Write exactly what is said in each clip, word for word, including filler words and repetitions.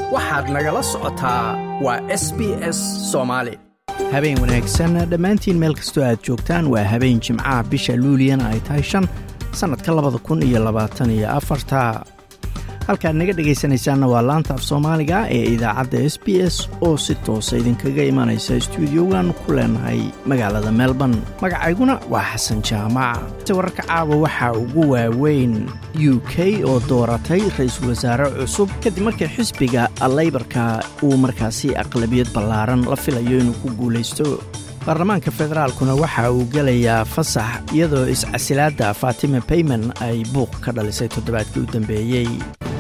waxaad nagala socotaa waa S B S Soomaali. Habeen wanaagsan dhammaantiin meel kastoo aad joogtaan. waa habeen Jimcaha bisha Luuliyana ay tahay shan sanadka labada kun iyo labaatan iyo afar. halkaad naga dhegaysanaysaanna waa laanta af Soomaaliga ee idaacadda S B S oo si toos ah idinkaga imanaysa stuudiogan ku leenahay magaalada Melbourne. magacayguna waa Xasan Jaamac. wararka caawa waxa ugu waaweyn U K oo dooratay ra'iisul wasaare cusub kadib markii xisbiga Labour-ka uu markaasi aqlabiyad ballaaran la filayo inuu ku guuleysto. baarlamaanka federaalkuna waxa uu gelayaa fasax iyadoo iscasilaadda Fatima Payman ay buuq ka dhalisay toddobaadkii u dambeeyey.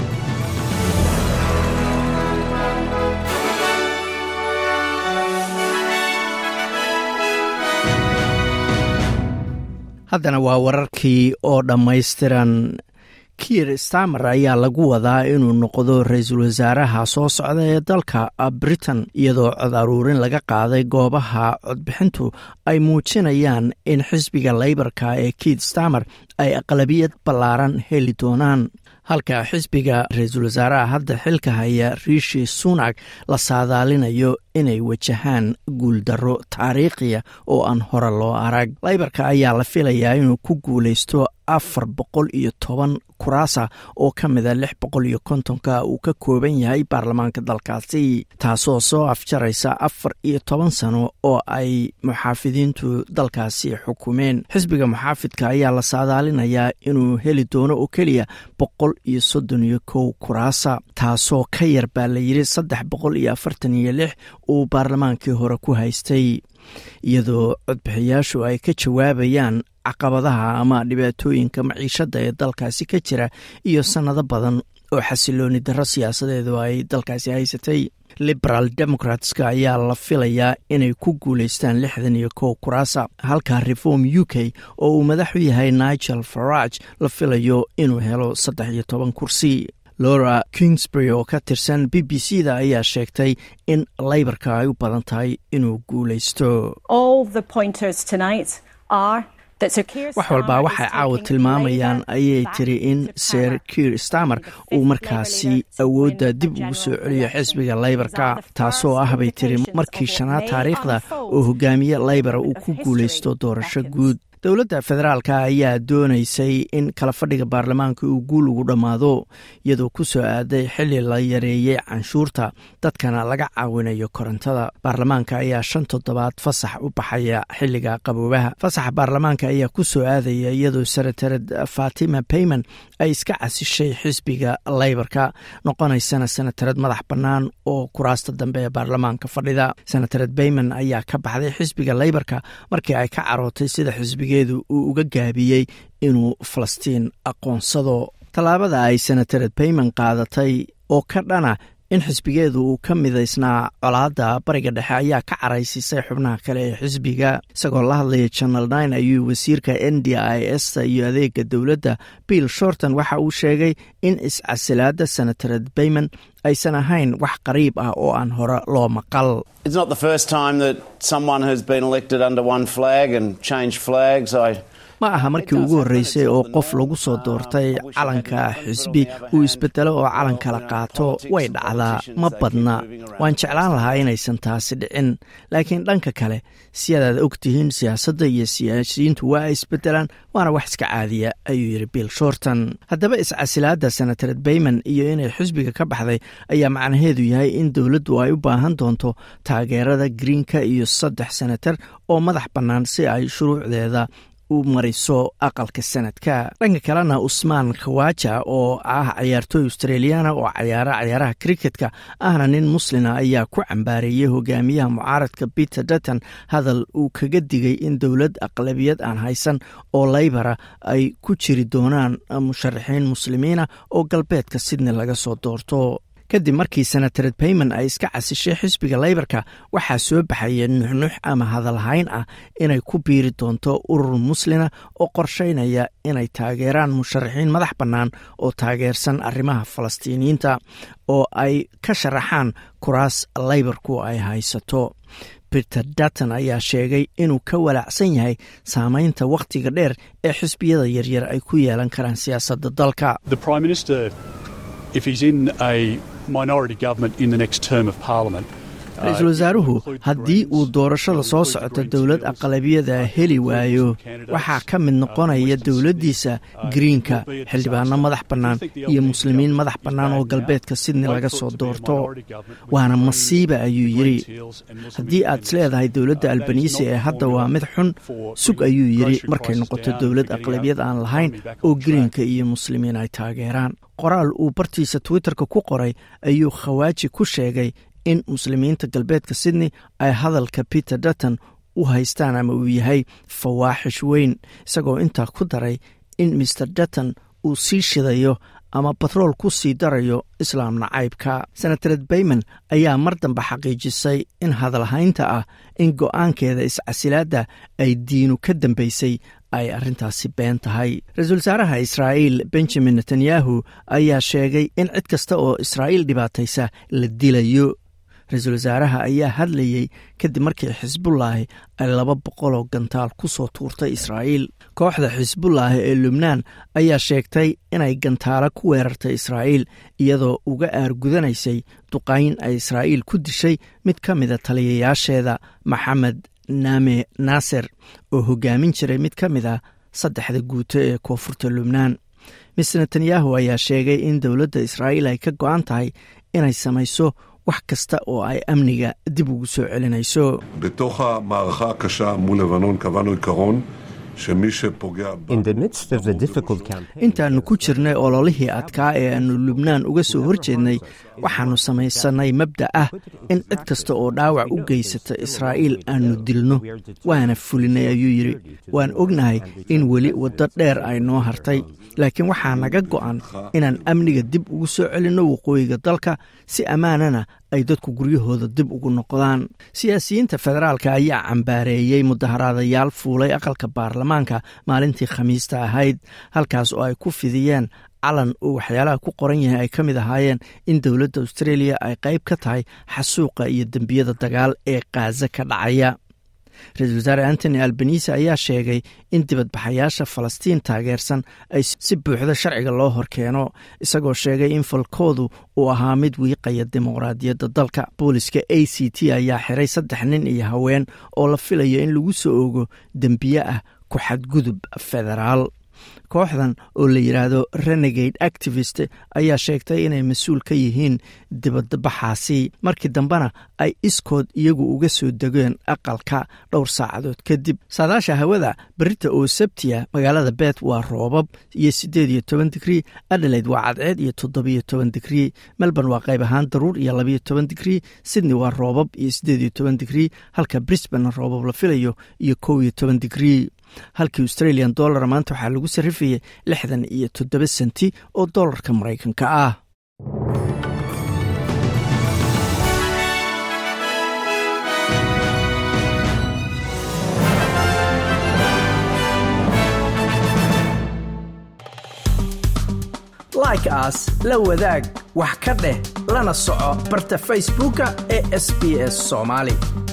haddana waa wararkii oo dhammaystiran. Keir Starmer ayaa lagu wadaa inuu noqdo ra'iisul wasaaraha soo socda ee dalka Britain iyadoo cod aruurin laga qaaday goobaha codbixintu ay muujinayaan in xisbiga Labour-ka ee Keir Starmer ay aqlabiyad ballaaran heli doonaan, halka xisbiga ra'iisul wasaaraha hadda xilka haya Rishi Sunak la saadaalinayo inay wajahaan guuldarro taariikhiya oo aan hore loo arag. Labour-ka ayaa la filayaa inuu ku guuleysto afar boqol iyo toban kuraasa oo ka mida lix boqol iyo kontonka uu ka kooban yahay baarlamaanka dalkaasi, taasoo soo afjaraysa afar iyo toban sano oo ay muxaafidiintu dalkaasi xukumeen. xisbiga muxaafidka ayaa la saadaalinayaa inuu heli doono oo keliya boqol iyo soddon iyo kow kuraasa, taasoo ka yar baa la yidhi saddex boqol iyo afartan iyo lix uu baarlamaankii hore ku haystay, iyadoo codbixiyaashu ay ka jawaabayaan caqabadaha ama dhibaatooyinka maciishada ee dalkaasi ka jira iyo sanado badan oo xasilooni darro siyaasadeedu ay dalkaasi haysatay. Liberal Democratska ayaa la filayaa inay ku guuleystaan lixdan iyo kow kuraasa, halka Reform U K oo uu madax u yahay Nigel Farage la filayo inuu helo saddex iyo toban kursi. Laura Kingsbury oo ka tirsan B B C-da ayaa sheegtay in Labour-ka ay u badan tahay inuu guuleysto. All the pointers tonight are wax walbaa waxay caawa tilmaamayaan ayay tiri in Sir Keir Starmer uu markaasi awoodda dib ugu soo celiyo xisbiga Labour-ka, taasoo ah bay tiri markii shanaad taariikhda oo hogaamiye Labour uu ku guuleysto doorasho guud. dowladda federaalka ayaa doonaysay in kala fadhiga baarlamaanka uu guul ugu dhammaado iyadoo ku soo aaday xilli la yareeyey canshuurta dadkana laga caawinayo korontada. baarlamaanka ayaa shan toddobaad fasax u baxaya xilliga qaboobaha. fasaxa baarlamaanka ayaa ku soo aadaya iyadoo senatarad Fatima Payman ay iska casishay xisbiga Labour-ka, noqonaysana senatarad madax bannaan oo kuraasta dambe ee baarlamaanka fadhida. senatarad Payman ayaa ka baxday xisbiga Labour-ka markii ay ka carootay sida xisbigeedu uu uga gaabiyey inuu Falastiin aqoonsado. tallaabada ay senatarad Payman qaadatay oo ka dhana in xisbigeedu uu ka midaysnaa colaadda bariga dhexe ayaa ka caraysisay xubnaha kale ee xisbiga. isagoo la hadlaya Channel nine ayuu wasiirka N D I S iyo adeega dowladda Bill Shorten waxa uu sheegay in iscasilaadda senatarad Payman aysan ahayn wax qariib ah oo aan hore loo maqal. It's not the first time that someone has been elected under one flag and changed flags. I ma aha markii ugu horreysay oo qof lagu soo doortay calanka xisbi uu isbedelo oo calan kala qaato. way dhacdaa, ma badna. waan jeclaan lahaa inaysan taasi dhicin, laakiin dhanka kale siyadaad ogtihiin siyaasadda iyo siyaasiyiintu waa ay isbedelaan, waana wax iska caadiya, ayuu yidhi Bill Shorten. haddaba iscasilaadda senatarad Payman iyo inay xisbiga ka baxday ayaa macnaheedu yahay in dowladdu ay u baahan doonto taageerada Greenka iyo saddex senatar oo madax bannaan si ay shuruucdeeda u mariso aqalka sanadka. dhanka kalena Usman Khawaja oo ah ciyaartooy Australiana oo ciyaara ciyaaraha cricketka ahna nin muslina ayaa ku cambaareeyay hogaamiyaha mucaaradka Peter Dutton hadal uu kaga digay in dowlad aqlabiyad aan haysan oo Labour ay ku jiri doonaan musharaxiin muslimiina oo galbeedka Sydney laga soo doorto. kadib markii senatarad Payman ay iska casishay xisbiga Labour-ka waxaa soo baxaya nuxnux ama hadalhayn ah inay ku biiri doonto urur muslina oo qorsheynaya inay taageeraan musharaxiin madax bannaan oo taageersan arrimaha Falastiiniyiinta oo ay ka sharaxaan kuraas Labour-ku ay haysato. Peter Dutton ayaa sheegay inuu ka walaacsan yahay saamaynta wakhtiga dheer ee xisbiyada yaryar ay ku yeelan karaan siyaasadda dalka. The Prime Minister if he's in a minority government in the next term of parliament. ra-iisul wasaaruhu haddii uu doorashada soo socota dowlad aqlabiyada heli waayo waxaa ka mid noqonaya dowladdiisa greenka xildhibaano madax bannaan iyo muslimiin madax bannaan oo galbeedka sydney laga soo doorto waana masiiba ayuu yidhi haddii aad isleedahay dowladda albanisi ee hadda waa mid xun sug ayuu yidhi markay noqoto dowlad aqlabiyad aan lahayn oo greenka iyo muslimiin ay taageeraan qoraal uu bartiisa twitterka ku qoray ayuu khawaaji ku sheegay in muslimiinta galbeedka sydney ay hadalka peter dutton u haystaan ama uu yahay fawaaxish weyn isagoo intaa ku daray in mister dutton uu sii shidayo ama batrool ku sii darayo islaam nacaybka senatared bayman ayaa mar dambe xaqiijisay in hadalhaynta ah in go'aankeeda iscasilaadda ay diinu ka dambaysay ay arrintaasi been tahay ra-iisul wasaaraha israa'iil benjamin netanyahu ayaa sheegay in cid kasta oo israa'iil dhibaataysa la dilayo ra-iisul wasaaraha ayaa hadlayey kadib markii xisbullaahi ay laba boqol oo gantaal ku soo tuurtay israa'iil kooxda xisbullaahi ee lubnaan ayaa sheegtay inay gantaalo ku weerartay israa'iil iyadoo uga aargudanaysay duqayn ay israa'iil ku dishay mid ka mida taliyayaasheeda maxamed naame naaser oo hoggaamin jiray mid ka mid a saddexda guuto ee koonfurta lubnaan mister netanyahu ayaa sheegay in dowladda israa'iil ay ka go'an tahay inay samayso wax kasta oo ay amniga dib ugu soo celinayso intaannu ku jirnay ololihii adkaa ee aannu lubnaan uga soo horjeednay waxaannu samaysanay mabda ah in cid kasta oo dhaawac u geysata israa'iil aannu dilno waana fulinay ayuu yidhi waan ognahay in weli waddo dheer ay noo hartay laakiin waxaa naga go'an inaan amniga dib ugu soo celinno waqooyiga dalka si ammaanana ay dadku guryahooda dib ugu noqdaan siyaasiyiinta federaalka ayaa cambaareeyey mudaharaadayaal fuulay aqalka baarlamaanka maalintii khamiista ahayd halkaas oo ay ku fidiyeen calan oo waxyaalaha ku qoran yahay ay ka mid ahaayeen in dowladda australia ay qayb ka tahay xasuuqa iyo dembiyada dagaal ee kaaza ka dhacaya ra-iisul wasaare antony albanise ayaa sheegay in dibadbaxayaasha falastiin taageersan ay si buuxda sharciga loo horkeeno isagoo sheegay in falkoodu uu ahaa mid wiiqaya dimuqraadiyadda dalka booliska a c t ayaa xiray saddex nin iyo haween oo la filayo in lagu soo ogo dembiye ah ku xadgudub federaal kooxdan oo la yidhaahdo renegade activist ayaa sheegtay inay mas-uul ka yihiin dibadbaxaasi markii dambena ay iskood iyagu uga soo degeen aqalka dhowr saacadood kadib saadaasha hawada berita oo sabtiya magaalada bet waa roobab iyo siddeed iyo toban digrii adelaide waa cadceed iyo toddobiyo toban digrii melbourne waa qayb ahaan daruur iyo labayo toban digrii sydney waa roobab iyo siddeed iyo toban digrii halka brisbane roobab la filayo iyo kow iyo toban digrii halkii australian dollar maanta waxaa lagu sarrifayay lixdan iyo toddoba senti oo dollarka maraykanka ah like aas la wadaag wax ka dheh lana soco barta facebooka ee s b s Somali.